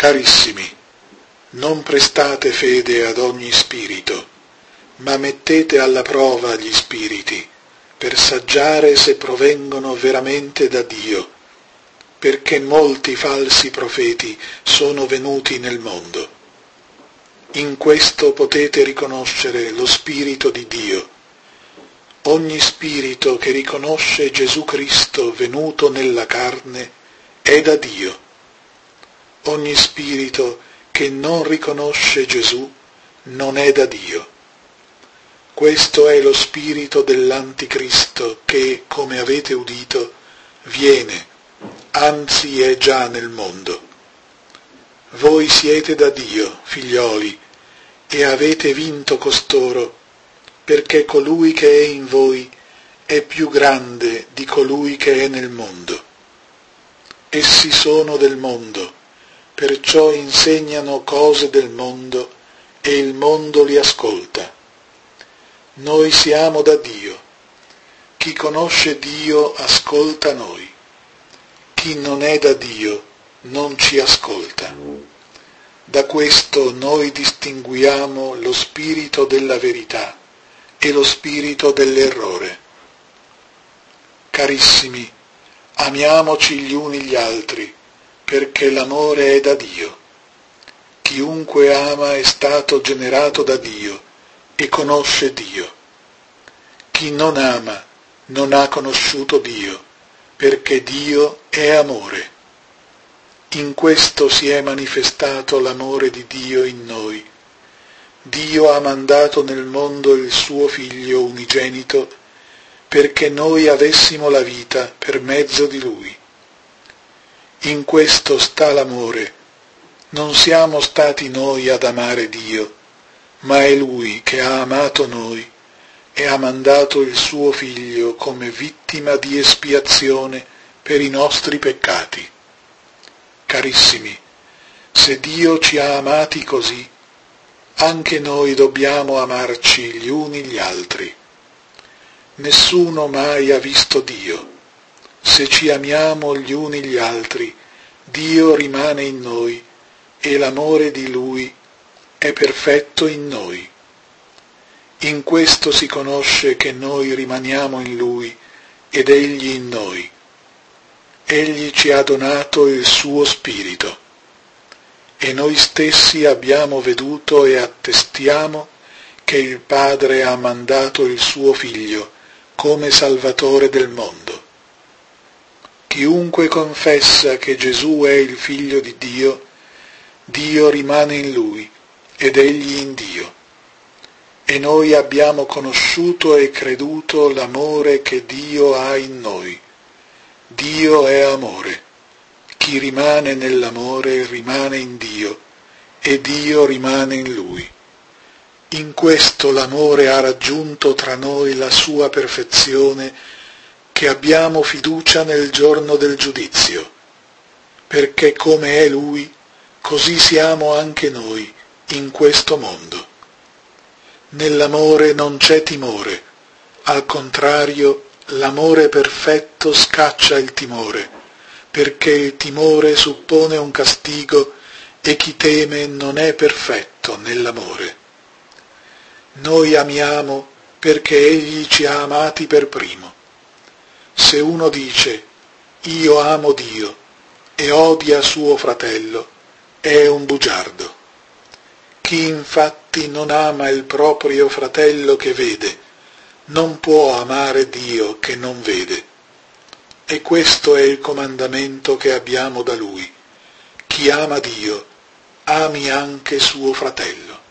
Carissimi, non prestate fede ad ogni spirito, ma mettete alla prova gli spiriti, per saggiare se provengono veramente da Dio, perché molti falsi profeti sono venuti nel mondo. In questo potete riconoscere lo Spirito di Dio. Ogni spirito che riconosce Gesù Cristo venuto nella carne è da Dio. Ogni spirito che non riconosce Gesù non è da Dio. Questo è lo spirito dell'Anticristo che, come avete udito, viene, anzi è già nel mondo. Voi siete da Dio, figlioli, e avete vinto costoro, perché colui che è in voi è più grande di colui che è nel mondo. Essi sono del mondo, perciò insegnano cose del mondo e il mondo li ascolta. Noi siamo da Dio. Chi conosce Dio ascolta noi. Chi non è da Dio non ci ascolta. Da questo noi distinguiamo lo spirito della verità e lo spirito dell'errore. Carissimi, amiamoci gli uni gli altri, perché l'amore è da Dio. Chiunque ama è stato generato da Dio e conosce Dio. Chi non ama non ha conosciuto Dio, perché Dio è amore. In questo si è manifestato l'amore di Dio in noi. Dio ha mandato nel mondo il suo Figlio unigenito perché noi avessimo la vita per mezzo di Lui. In questo sta l'amore. Non siamo stati noi ad amare Dio, ma è Lui che ha amato noi e ha mandato il suo Figlio come vittima di espiazione per i nostri peccati. Carissimi, se Dio ci ha amati così, anche noi dobbiamo amarci gli uni gli altri. Nessuno mai ha visto Dio. Se ci amiamo gli uni gli altri, Dio rimane in noi e l'amore di Lui è perfetto in noi. In questo si conosce che noi rimaniamo in Lui ed Egli in noi. Egli ci ha donato il suo Spirito e noi stessi abbiamo veduto e attestiamo che il Padre ha mandato il suo Figlio come Salvatore del mondo. Chiunque confessa che Gesù è il Figlio di Dio, Dio rimane in Lui ed Egli in Dio. E noi abbiamo conosciuto e creduto l'amore che Dio ha in noi. Dio è amore. Chi rimane nell'amore rimane in Dio e Dio rimane in Lui. In questo l'amore ha raggiunto tra noi la sua perfezione, che abbiamo fiducia nel giorno del giudizio, perché come è Lui, così siamo anche noi in questo mondo. Nell'amore non c'è timore, al contrario, l'amore perfetto scaccia il timore, perché il timore suppone un castigo e chi teme non è perfetto nell'amore. Noi amiamo perché Egli ci ha amati per primo. Se uno dice «Io amo Dio» e odia suo fratello, è un bugiardo. Chi infatti non ama il proprio fratello che vede, non può amare Dio che non vede. E questo è il comandamento che abbiamo da Lui. Chi ama Dio, ami anche suo fratello.